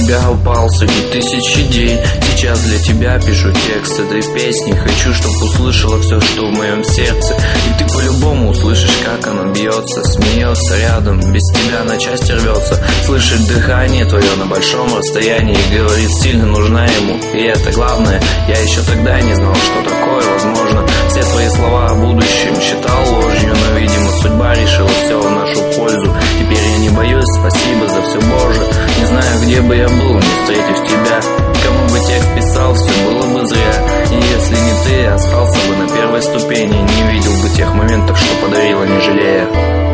тебя упал среди тысяч идей. Сейчас для тебя пишу текст этой песни. Хочу, чтоб услышала все, что в моем сердце. И ты по-любому услышишь, как оно бьется, смеется рядом, без тебя на части рвется. Слышит дыхание твое на большом расстоянии и говорит, сильно нужна ему. И это главное, я еще тогда не знал, что такое возможно. Все твои слова о будущем считал ложью, но, видимо, судьба решила все в нашу пользу. Теперь я не боюсь, спасибо за все, Боже. Не знаю, где бы я был, не встретив тебя. Кому бы текст писал, все было бы зря. И если не ты, остался бы на первой ступени. Не видел бы тех моментов, что подарила, не жалея.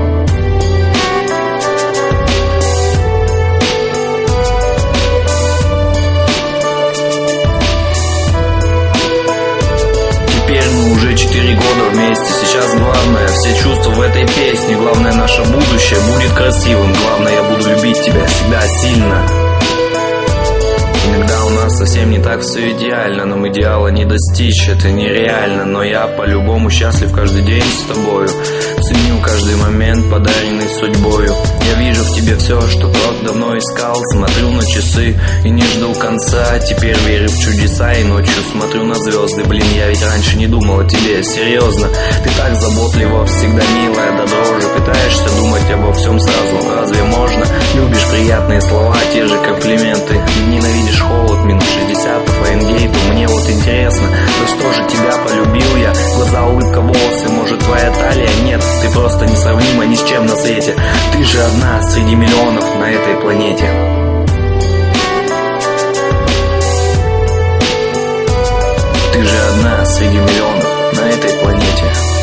Теперь мы уже 4 года вместе. Сейчас главное, все чувства в этой песне. Главное, наше будущее будет красивым. Главное, я буду любить тебя всегда сильно. Иногда у нас совсем не так все идеально. Нам идеала не достичь, это нереально. Но я по-любому счастлив каждый день с тобою. Ценю каждый момент, подаренный судьбою. Я вижу в тебе все, что так давно искал. Смотрю на часы и не жду конца. Теперь верю в чудеса и ночью смотрю на звезды. Блин, я ведь раньше не думал о тебе, серьезно. Ты так заботлива, всегда милая до дрожи. Пытаешься думать обо всем сразу, разве можно? Любишь приятные слова, те же комплименты. Ненавидишь холод, минус 60 по Фаренгейту. Мне вот интересно, за что же тебя полюбил я? Глаза, улыбка, волосы, может твоя талия? Нет, ты просто несравнима ни с чем на свете. Ты же одна среди миллионов на этой планете. Ты же одна среди миллионов на этой планете.